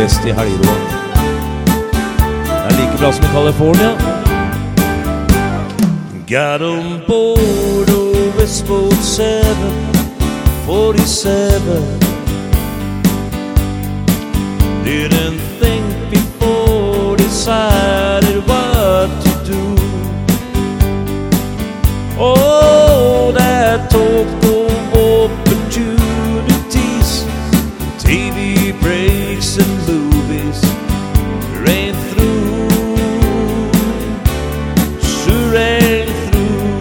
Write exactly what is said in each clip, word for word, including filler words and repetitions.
vest i helgeroa. Det er like bra som i California. Got on board a Westboat seven forty-seven. Didn't think before, decided what to do. Oh, that talked of opportunities, T V breaks and movies, rain through, sure rain through.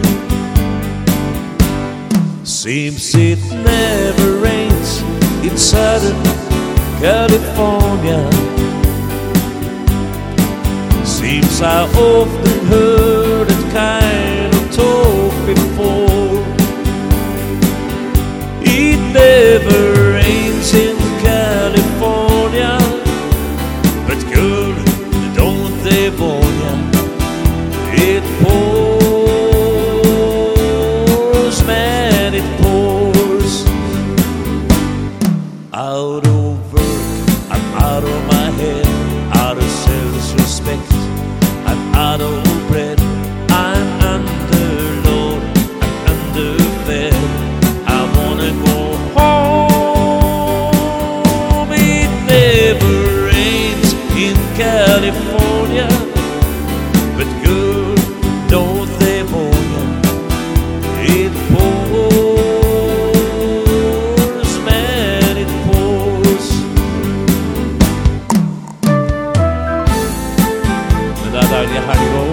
Seems it never rains in Southern California. Seems I often heard that kind of talk before. It never rains in California, but girl, don't they warn ya? It pours, man, it pours. Out of work, I'm out of my head, out of self-respect, I'm out of bread, I'm underload, I'm underfed. I wanna go home. It never rains in California, but girl, don't they warn ya? It pours, man, it pours. Men det er deilig helg også.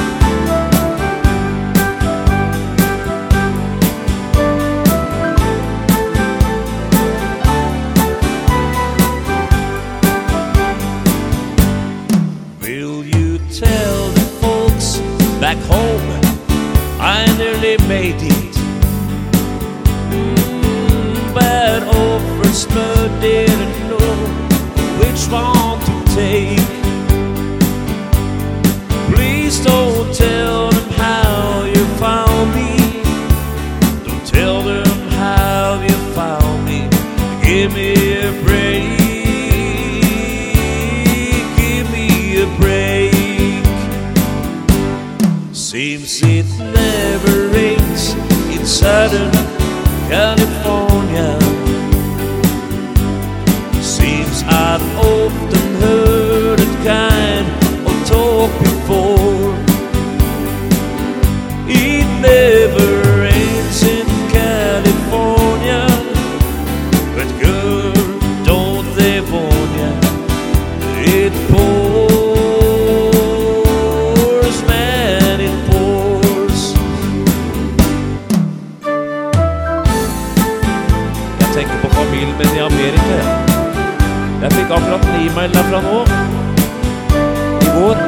Will you tell the folks back home I nearly made it? Mm, bad offers but didn't know which one to take. Please don't tell them how you found me. Don't tell them how you found me. Give me a break. Give me a break. Seems it never rains in Southern California. Seems I've often heard that kind of talk before. It never rains in California, but girl, don't they warn ya? It pours, man, it pours. Jeg tenker på familien min i Amerika. Jeg fikk akkurat en e-mail derfra nå, i går.